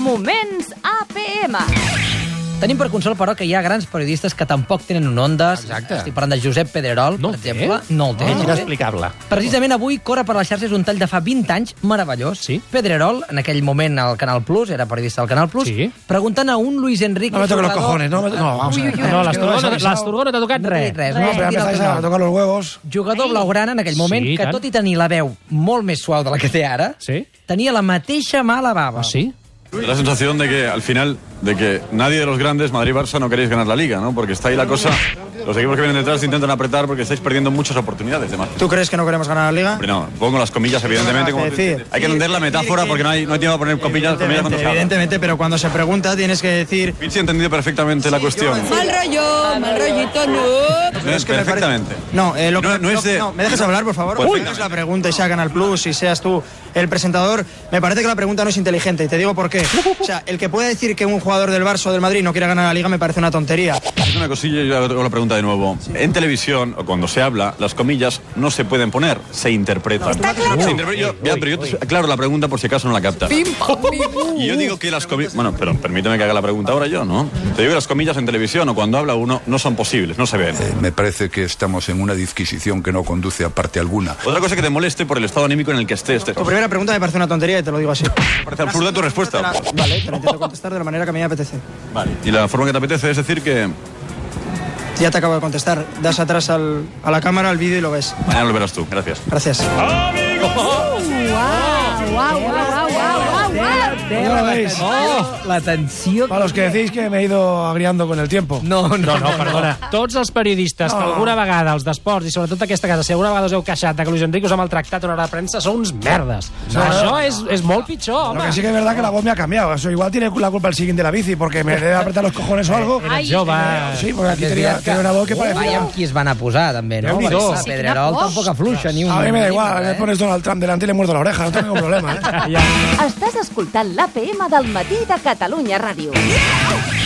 Moments APM. Tenim per consol, però, que hi ha grans periodistes que tampoc tenen un Ondas. Exacte. Estic parlant de Josep Pedrerol, per exemple. No el té. Inexplicable. Precisament avui corre per les xarxes un tall de fa 20 anys meravellós. Sí. Pedrerol, en aquell moment al Canal Plus, era periodista del Canal Plus, Sí. preguntant a un Luis Enrique... No me toques los cojones, no, vamos a ver. No, l'Asturgó no t'ha tocat res. No, pero empezáis a tocar los huevos. Jugador blaugrana en aquell moment, Sí, que tant. tot i tenir la veu molt més suau de la que té ara, Sí? tenia la mateixa mala bava. Ah, sí? La sensación de que al final, de que nadie de los grandes, Madrid y Barça, no queréis ganar la Liga, ¿no? Porque está ahí la cosa, los equipos que vienen detrás intentan apretar porque estáis perdiendo muchas oportunidades. ¿Tú crees que no queremos ganar la Liga? Hombre, no, pongo las comillas, evidentemente. Como decir. hay que entender la metáfora porque no hay tiempo a poner comillas cuando se habla. Evidentemente, pero cuando se pregunta tienes que decir... Vinci ha entendido perfectamente la cuestión. Mal rollito, no. Perfectamente. No, ¿me dejas hablar, por favor? Perfectamente. No es la pregunta y sea Canal Plus y seas tú el presentador. Me parece que la pregunta no es inteligente y te digo por qué. O sea, el que puede decir que un jugador del Barça o del Madrid no quiere ganar la Liga me parece una tontería. Es una cosilla, yo hago la pregunta de nuevo. En televisión, o cuando se habla, las comillas no se pueden poner, se interpretan. ¿Está claro? Se interpreta- pero yo te aclaro la pregunta por si acaso no la captas. Y yo digo que las comillas... Bueno, pero permíteme que haga la pregunta ahora yo, ¿no? Te digo que las comillas en televisión o cuando habla uno no son posibles, no se ven. Me parece que estamos en una disquisición que no conduce a parte alguna. Otra cosa que te moleste por el estado anímico en el que estés. Tu primera pregunta me parece una tontería y te lo digo así. Me parece absurda tu respuesta. Vale, te la intento contestar de la manera que a mí me apetece. Vale. Y la forma que te apetece es decir que... Ya te acabo de contestar. Das atrás a la cámara, al vídeo y lo ves. Mañana lo verás tú. Gracias. Gracias. ¿No lo veis? La tensió... Para los que decís que me he ido agriando con el tiempo. No, Perdona. Tots els periodistes que alguna vegada, els d'esports, i sobretot aquesta casa, si alguna vegada us heu queixat de que Luis Enrique us ha maltractat a una hora de premsa, sou uns merdes. Això és molt pitjor, Lo home. que sí que es verdad que la voz me ha cambiado. Eso igual tiene la culpa el siguiente de la bici, porque me debe apretar los cojones o algo. Eres jove. Sí, porque aquí tenía una voz que Vaya parecía... amb qui es van a posar, també, no? Déu-n'hi-do. Perquè, clar, Pedrerol tampoc afluixa ni un... A mí me da igual, mil·límetre, me pones Donald Trump delante y le muerdo la oreja, no tengo ningún problema, ¿eh? Estàs escoltant l'APM del matí de Catalunya Ràdio.